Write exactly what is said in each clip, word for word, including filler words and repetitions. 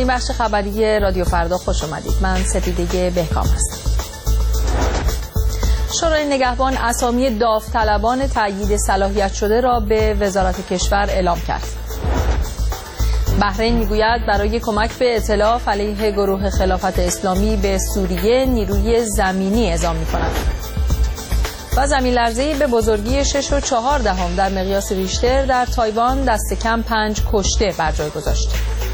این بخش خبری رادیو فردا خوش آمدید. من سپیده بهکام هستم. شورای نگهبان اسامی داوطلبان تأیید صلاحیت شده را به وزارت کشور اعلام کرد. بحرین میگوید برای کمک به ائتلاف علیه گروه خلافت اسلامی به سوریه نیروی زمینی اعزام می‌کند. و زمین لرزه‌ای به بزرگی شش و چهار دهم در مقیاس ریشتر در تایوان دست کم پنج کشته بر جای گذاشت.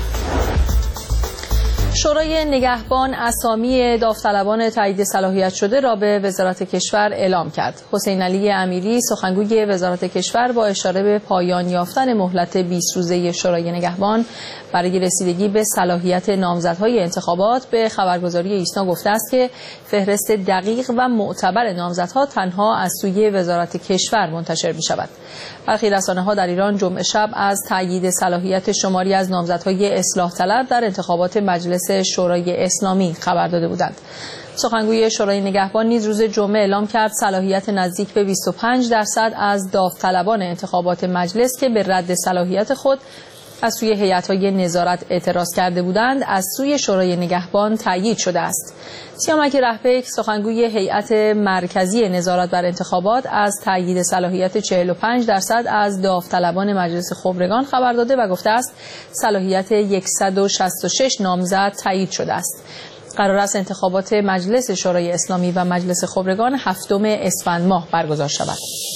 شورای نگهبان اسامی داوطلبان تایید صلاحیت شده را به وزارت کشور اعلام کرد. حسین علی امیری سخنگوی وزارت کشور با اشاره به پایان یافتن مهلت بیست روزه شورای نگهبان برای رسیدگی به صلاحیت نامزدهای انتخابات به خبرگزاری ایسنا گفته است که فهرست دقیق و معتبر نامزدها تنها از سوی وزارت کشور منتشر می شود. برخی رسانه‌ها در ایران جمعه شب از تأیید صلاحیت شماری از نامزدهای اصلاح طلب در انتخابات مجلس شورای اسلامی خبر داده بودند. سخنگوی شورای نگهبان نیز روز جمعه اعلام کرد صلاحیت نزدیک به بیست و پنج درصد از داوطلبان انتخابات مجلس که به رد صلاحیت خود از سوی هیئت‌های نظارت اعتراض کرده بودند از سوی شورای نگهبان تایید شده است. سیامک رهبک سخنگوی هیئت مرکزی نظارت بر انتخابات از تایید صلاحیت چهل و پنج درصد از داوطلبان مجلس خبرگان خبر داده و گفته است صلاحیت صد و شصت و شش نامزد تایید شده است. قرار است انتخابات مجلس شورای اسلامی و مجلس خبرگان هفتم اسفند ماه برگزار شود.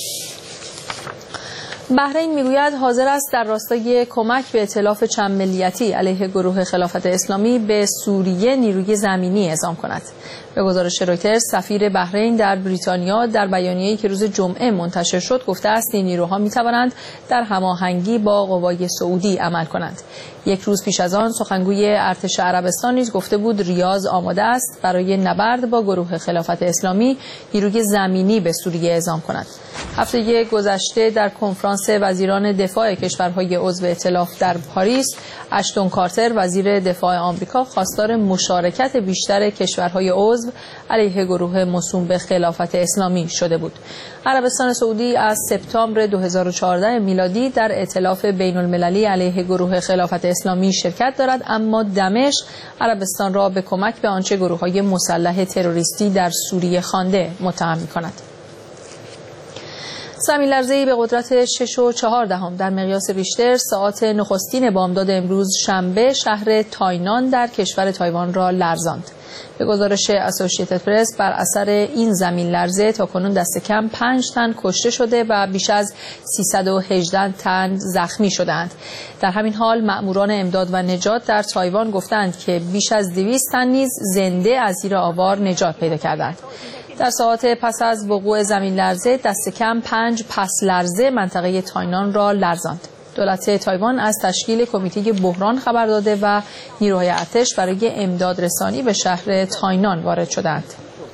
بحرین میگوید حاضر است در راستای کمک به ائتلاف چند ملیتی علیه گروه خلافت اسلامی به سوریه نیروی زمینی اعزام کند. به گزارش رویترز سفیر بحرین در بریتانیا در بیانیه‌ای که روز جمعه منتشر شد گفته است این نیروها میتوانند در هماهنگی با قوای سعودی عمل کنند. یک روز پیش از آن سخنگوی ارتش عربستان نیز گفته بود ریاض آماده است برای نبرد با گروه خلافت اسلامی نیروی زمینی به سوریه اعزام کند. هفته گذشته در کنفرانس وزیران دفاع کشورهای عضو ائتلاف در پاریس، اشتون کارتر وزیر دفاع آمریکا خواستار مشارکت بیشتر کشورهای عضو علیه گروه موسوم به خلافت اسلامی شده بود. عربستان سعودی از سپتامبر دو هزار و چهارده میلادی در ائتلاف بین المللی علیه گروه خلافت اسلامی شرکت دارد، اما دمشق عربستان را به کمک به آنچه گروه‌های مسلح تروریستی در سوریه خوانده متهم می‌کند. زمین لرزه‌ای به قدرت شش و چهار دهم در مقیاس ریشتر ساعات نخستین بامداد امروز شنبه شهر تاینان در کشور تایوان را لرزاند. به گزارش اسوسییتد پرس بر اثر این زمین لرزه تاکنون دست کم پنج تن کشته شده و بیش از سیصد و هجده تن زخمی شدند. در همین حال مأموران امداد و نجات در تایوان گفتند که بیش از دویست تن نیز زنده از زیر آوار نجات پیدا کردند. در ساعات پس از وقوع زمین لرزه دست کم پنج پس لرزه منطقه تاینان را لرزاند. دولت تایوان از تشکیل کمیته بحران خبر داده و نیروهای ارتش برای امداد رسانی به شهر تاینان وارد شدند.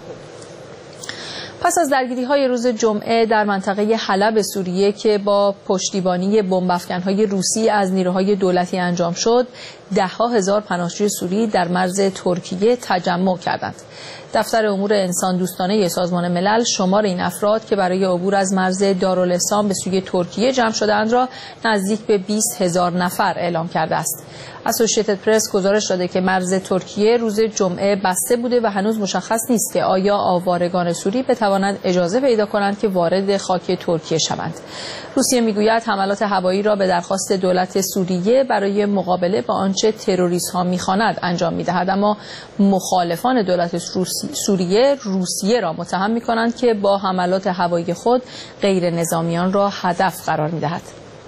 پس از درگیری‌های روز جمعه در منطقه حلب سوریه که با پشتیبانی بمب‌افکن‌های روسی از نیروهای دولتی انجام شد، ده‌ها هزار پناهجوی سوری در مرز ترکیه تجمع کردند. دفتر امور انسان دوستانه سازمان ملل شمار این افراد که برای عبور از مرز دارالاسلام به سوی ترکیه جمع شدند را نزدیک به بیست هزار نفر اعلام کرده است. اسوسییتد پرس گزارش داده که مرز ترکیه روز جمعه بسته بوده و هنوز مشخص نیست که آیا آوارگان سوری بتوانند اجازه پیدا کنند که وارد خاک ترکیه شوند. روسیه میگوید حملات هوایی را به درخواست دولت سوریه برای مقابله با آنچه تروریست‌ها می‌خواند انجام می‌دهد، اما مخالفان دولت سوریه روسیه را متهم می‌کنند که با حملات هوایی خود غیر نظامیان را هدف قرار می‌دهد.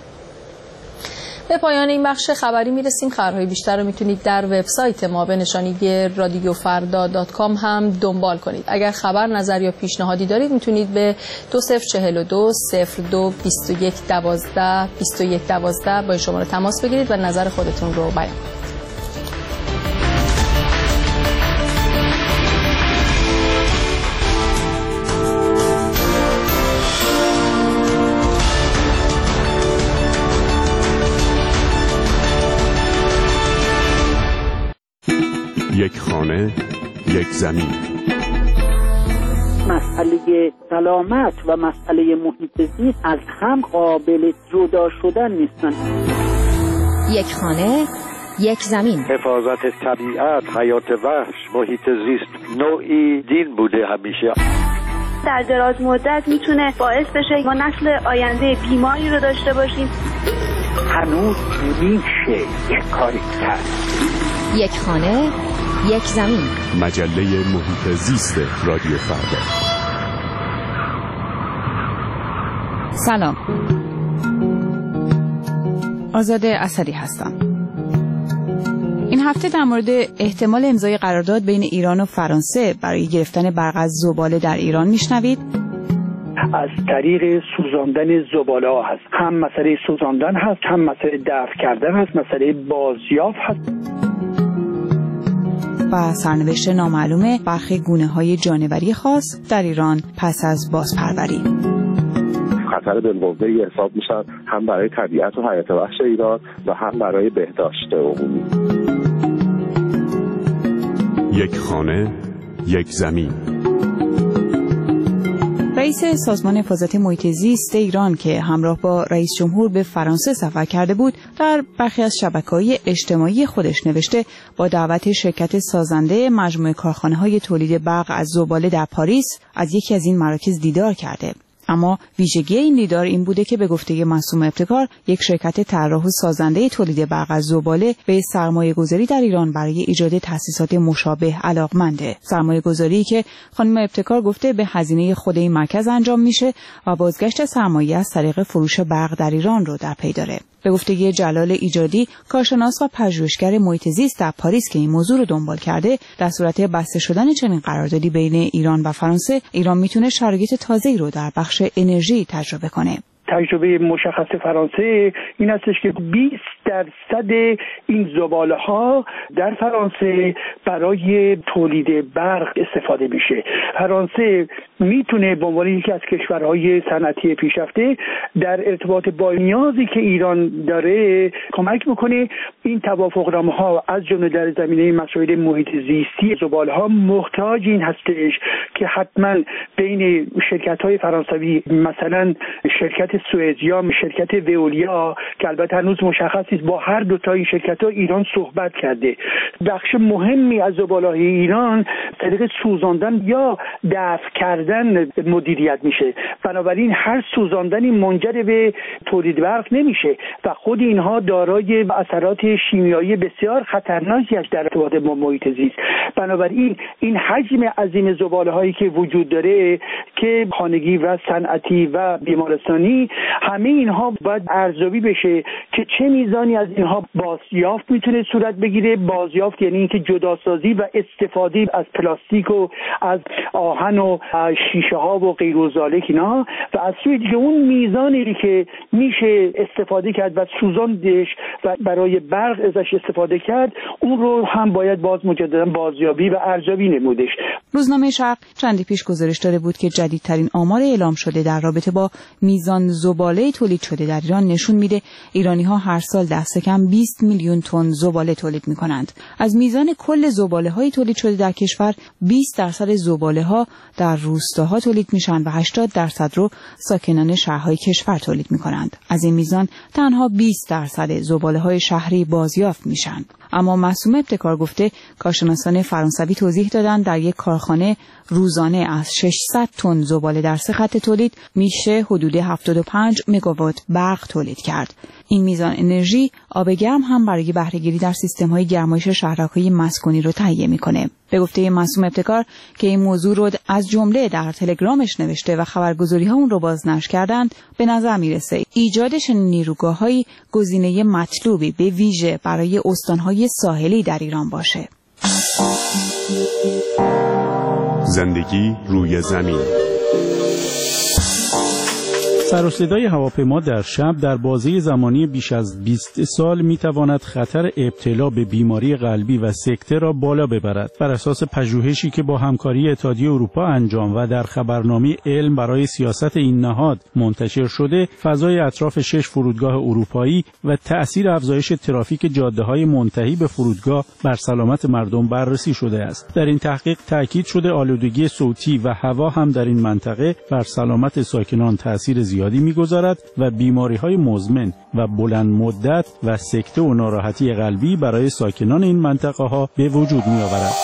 به پایان این بخش خبری میرسیم. خبرهای بیشتر رو میتونید در وبسایت ما به نشانی رادیو فردا دات کام هم دنبال کنید. اگر خبر، نظر یا پیشنهادی دارید میتونید به دو صفر چهل و دو صفر دو بیست و یک دوازده بیست و یک دوازده با شماره تماس بگیرید و نظر خودتون رو بیان کنید. یک خانه، یک زمین. مسئله سلامت و مسئله محیط زیست از هم قابل جدا شدن نیستن. یک خانه، یک زمین. حفاظت طبیعت، حیات وحش، محیط زیست نوعی دین بوده همیشه. در دراز مدت میتونه باعث بشه ما نسل آینده بیماری رو داشته باشیم. هنوز میشه یک کاری کرد. یک خانه، یک زمین. مجله محیط زیست رادیو فردا. سلام، آزاده اسدی هستم. این هفته در مورد احتمال امضای قرارداد بین ایران و فرانسه برای گرفتن برق از زباله در ایران میشنوید. از طریق سوزاندن زباله ها هست. هم مسئله سوزاندن هست، هم مسئله دفع کردن هست، مسئله بازیافت هست. و سرنوشت نامعلوم برخی گونه‌های جانوری خاص در ایران پس از بازپروری. خطر بالقوه‌ای حساب میشن هم برای طبیعت و حیات وحش ایران و هم برای بهداشت عمومی. یک خانه، یک زمین. رئیس سازمان حفاظت محیط زیست ایران که همراه با رئیس جمهور به فرانسه سفر کرده بود، در برخی از شبکه‌های اجتماعی خودش نوشته با دعوت شرکت سازنده مجموعه کارخانه‌های تولید برق از زباله در پاریس از یکی از این مراکز دیدار کرده. اما ویژگی این دیدار این بوده که به گفته معصوم ابتکار، یک شرکت طراح و سازنده تولید برق از زباله به سرمایه‌گذاری در ایران برای ایجاد تأسیسات مشابه علاقمنده. سرمایه‌گذاری که خانم ابتکار گفته به هزینه خود این مرکز انجام میشه و بازگشت سرمایه از طریق فروش برق در ایران رو در پی داره. به گفته جلال ایجادی، کارشناس و پژوهشگر محیط زیست در پاریس که این موضوع رو دنبال کرده، در صورت بسته شدن چنین قراردادی بین ایران و فرانسه، ایران میتونه شرایط تازه‌ای رو در بخش انرژی تجربه کنه. تجربه مشخص فرانسه این هستش که بیست درصد این زباله ها در فرانسه برای تولید برق استفاده میشه. فرانسه میتونه به عنوان یکی از کشورهای صنعتی پیشرفته در ارتباط با نیازی که ایران داره کمک بکنه. این توافقنامه ها از جمله در زمینه مسائل محیط زیستی زباله ها محتاج این هستش که حتما بین شرکت های فرانسوی، مثلا شرکت سوئدیا، شرکت وئولیا که البته هنوز مشخص نیست، با هر دو تا این شرکت‌ها ایران صحبت کرده. بخش مهمی از زباله‌های ایران طریق سوزاندن یا دفع کردن مدیریت میشه. بنابراین هر سوزاندنی منجر به تولید برق نمیشه و خود اینها دارای اثرات شیمیایی بسیار خطرناکی است در ارتباط با محیط زیست. بنابراین این حجم عظیم زباله‌هایی که وجود داره که خانگی و صنعتی و بیمارستانی، همه اینها باید ارزیابی بشه که چه میزانی از اینها بازیافت میتونه صورت بگیره. بازیافت یعنی اینکه جداسازی و استفاده از پلاستیک و از آهن و شیشه ها و غیر و ذالک اینا، و از سوی دیگه اون میزانی که میشه استفاده کرد و سوزاندش و برای برق ازش استفاده کرد، اون رو هم باید باز مجددا بازیابی و ارزیابی نمودش. روزنامه شرق چندی پیش گزارش داده بود که جدیدترین آمار اعلام شده در رابطه با میزان زباله تولید شده در ایران نشون میده ایرانی‌ها هر سال دست کم بیست میلیون تن زباله تولید می‌کنند. از میزان کل زباله‌های تولید شده در کشور، بیست درصد زباله‌ها در روستاها تولید میشن و هشتاد درصد رو ساکنان شهرهای کشور تولید می‌کنند. از این میزان تنها بیست درصد زباله‌های شهری بازیافت میشن. اما معصوم ابتکار گفته کارشناسان فرانسوی توضیح دادن در یک کارخانه روزانه از ششصد تن زباله در سه خط تولید میشه حدود هفتاد و پنج مگاوات برق تولید کرد. این میزان انرژی آب گرم هم برای بهره‌گیری در سیستم‌های گرمایش شهرک‌های مسکونی رو تهیه می‌کنه. به گفته معصوم ابتکار که این موضوع رو از جمله در تلگرامش نوشته و خبرگزاری‌ها اون رو بازنشر کردند، به نظر میرسه ایجاد چنین نیروگاه‌هایی گزینه مطلوبی به ویژه برای استان‌های ساحلی در ایران باشه. زندگی روی زمین. سر و صدای هواپیما در شب در بازه زمانی بیش از بیست سال میتواند خطر ابتلا به بیماری قلبی و سکته را بالا ببرد. بر اساس پژوهشی که با همکاری اتحادیه اروپا انجام و در خبرنامه علم برای سیاست این نهاد منتشر شده، فضای اطراف شش فرودگاه اروپایی و تأثیر افزایش ترافیک جاده‌های منتهی به فرودگاه بر سلامت مردم بررسی شده است. در این تحقیق تأکید شده آلودگی صوتی و هوا هم در این منطقه بر سلامت ساکنان تأثیر زیادی زیادی می‌گذارد و بیماری‌های مزمن و بلند مدت و سکته و ناراحتی قلبی برای ساکنان این منطقه‌ها به وجود می‌آورد.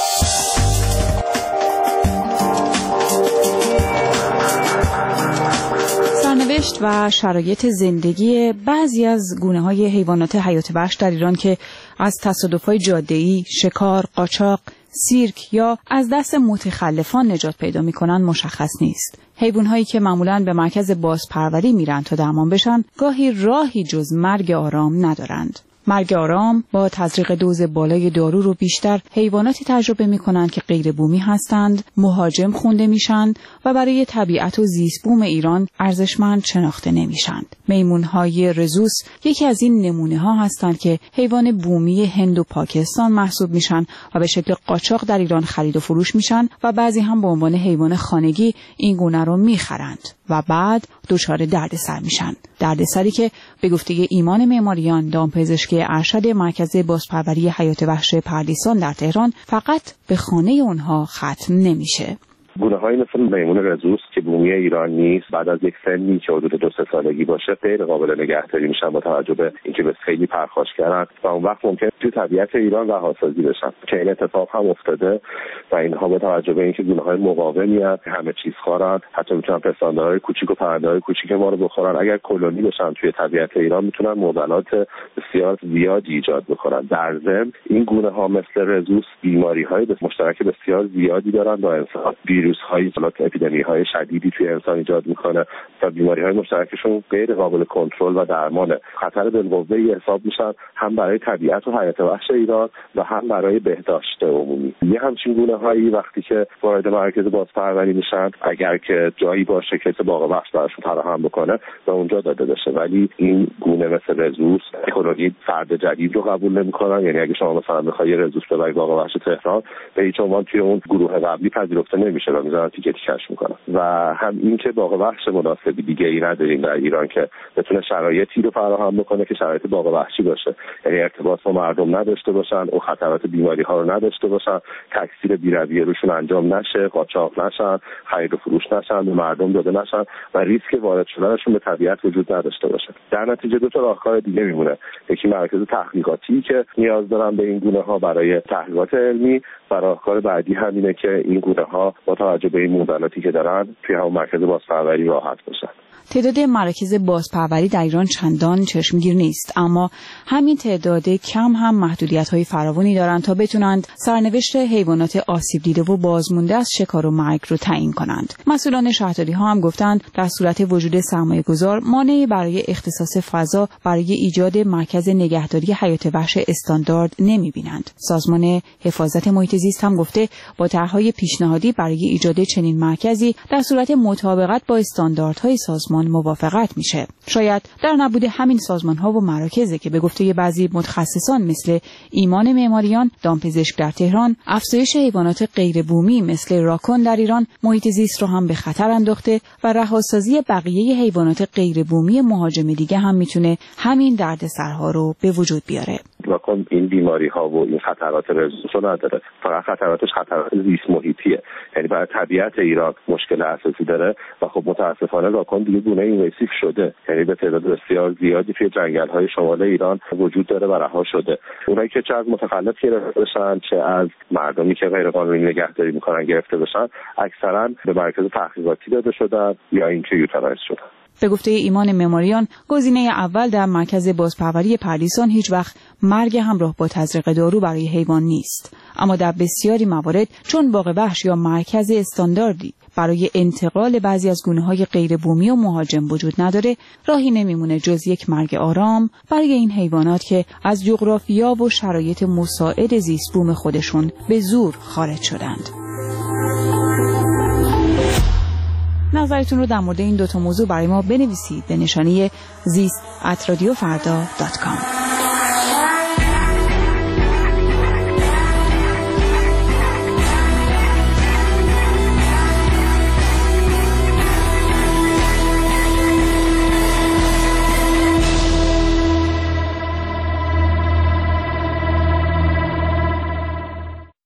سرنوشت و شرایط زندگی بعضی از گونه‌های حیوانات حیات وحش در ایران که از تصادف‌های جاده‌ای، شکار، قاچاق، سیرک یا از دست متخلفان نجات پیدا می‌کنند مشخص نیست. حیوان‌هایی که معمولاً به مرکز بازپروری میرن تا درمان بشن، گاهی راهی جز مرگ آرام ندارند. مرگ آرام با تزریق دوز بالای دارو رو بیشتر حیواناتی تجربه می‌کنند که غیر بومی هستند، مهاجم خونده میشند و برای طبیعت و زیست بوم ایران ارزشمند شناخته نمیشند. میمون‌های رزوس یکی از این نمونه‌ها هستند که حیوان بومی هند و پاکستان محسوب میشن و به شکل قاچاق در ایران خرید و فروش میشن و بعضی هم به عنوان حیوان خانگی این گونه رو میخرند و بعد دچار دردسر میشن. دردسری که به گفته ایمان معماریان، دامپزشکی ارشد مرکز بازپروری حیات وحش پردیسان در تهران، فقط به خانه اونها ختم نمیشه. گونه‌هایی مثل میمون رزوس که بومی ایران نیست، بعد از یک سنی که حدود دو سه سالگی باشه غیر قابل نگهداری میشن با توجه به اینکه به خیلی پرخاشگرن و اون وقت ممکن تو طبیعت ایران رهاسازی بشن که این اتفاق هم افتاده و اینها با توجه به اینکه گونه‌های مقاومی هستند، همه چیز خورن، حتی میتونن پستاندارهای کوچیک و پرنده‌های کوچیک ما رو بخورن. اگر کلونی بشن توی طبیعت ایران میتونن معضلات بسیار زیادی ایجاد بکنن. در ضمن این گونه‌ها مثل رزوس بیماری‌های مشترک بسیار زیادی دارن با انسان. ویروس‌های حالات اپیدمی‌های شدیدی توی انسان ایجاد میکنه و بیماری‌های مشترکشون غیر قابل کنترل و درمانه. خطر بالقوه‌ای حساب میشن هم برای طبیعت و حیات وحش ایران و هم برای بهداشت عمومی. یه همچین گونه‌هایی وقتی که وارد مرکز بازپروری میشن، اگر که جایی باشه که باغ وحش براشون فراهم بکنه و اونجا داده بشه، ولی این گونه مثل رزوس کلونی فرد جدید رو قبول نمیکنن. یعنی اگه شما مثلا بخوای رزوس ببری باغ وحش تهران، به هیچ عنوان توی اون گروه قبلی پذیرفته نمیشه و میذارن تیکه تیکش میکنن. و هم این که باغ وحش مناسبی دیگه ای نداریم در ایران که بتونه شرایطی رو فراهم بکنه که شرایط باغ وحشی باشه، یعنی ارتباط با مردم نداشته باشن، او خطرات بیماری ها رو نداشته باشن، تکثیر بی‌رویه روشون انجام نشه، قاچاق نشن، خرید و فروش نشن، به مردم داده نشن و ریسک وارد شدنشون به طبیعت وجود نداشته باشه. در نتیجه دو تا راهکار دیگه میمونه. یکی مرکز تحقیقاتی که نیاز دارن به این گونه ها برای تحقیقات علمی و راهکار بعدی همینه که این گونه ها با توجه به این معضلاتی که دارن توی همون مرکز بازپروری راحت باشن. تعداد مراکز بازپروری در ایران چندان چشمگیر نیست، اما همین تعداد کم هم محدودیت‌های فراوانی دارند تا بتونند سرنوشت حیوانات آسیب دیده و بازمانده از شکار و مرگ رو تعیین کنند. مسئولان شهرداری‌ها هم گفتند در صورت وجود سرمایه‌گذار مانعی برای اختصاص فضا برای ایجاد مرکز نگهداری حیات وحش استاندارد نمی‌بینند. سازمان حفاظت محیط زیست هم گفته با طرح‌های پیشنهادی برای ایجاد چنین مرکزی در صورت مطابقت با استانداردهای سازمان موافقت میشه. شاید در نبود همین سازمان‌ها و مراکزی که به گفته بعضی متخصصان مثل ایمان معماریان، دامپزشک در تهران، افزایش حیوانات غیر بومی مثل راکون در ایران محیط زیست رو هم به خطر انداخته و رهاسازی بقیه حیوانات غیر بومی مهاجم دیگه هم میتونه همین دردسرها رو به وجود بیاره. راکون این بیماری ها و این خطرات رزوس رو نداره، فقط خطراتش خطرات زیست محیطیه، یعنی برای طبیعت ایران مشکل اساسی داره و خب متاسفانه راکون دیگه گونه اینویسیو شده، یعنی به تعداد بسیار زیادی توی جنگل های شمال ایران وجود داره و رها شده. اونایی که چه از متخلف گرفته بشن چه از مردمی که غیر قانونی نگهداری میکنن گرفته بشن، اکثرا به مرکز تحقیقاتی داده شدن یا اینکه یوتانایز شدن. به گفته ایمان معماریان، گزینه اول در مرکز بازپروری پردیسان هیچ وقت مرگ همراه با تزریق دارو برای حیوان نیست، اما در بسیاری موارد چون باغ وحش یا مرکز استانداردی برای انتقال بعضی از گونه‌های غیر بومی و مهاجم وجود نداره، راهی نمیمونه جز یک مرگ آرام برای این حیوانات که از جغرافیا و شرایط مساعد زیست بوم خودشون به زور خارج شدند. نظرتون رو در مورد این دوتا موضوع برای ما بنویسید به نشانی زیست ات رادیو فردا دات کام.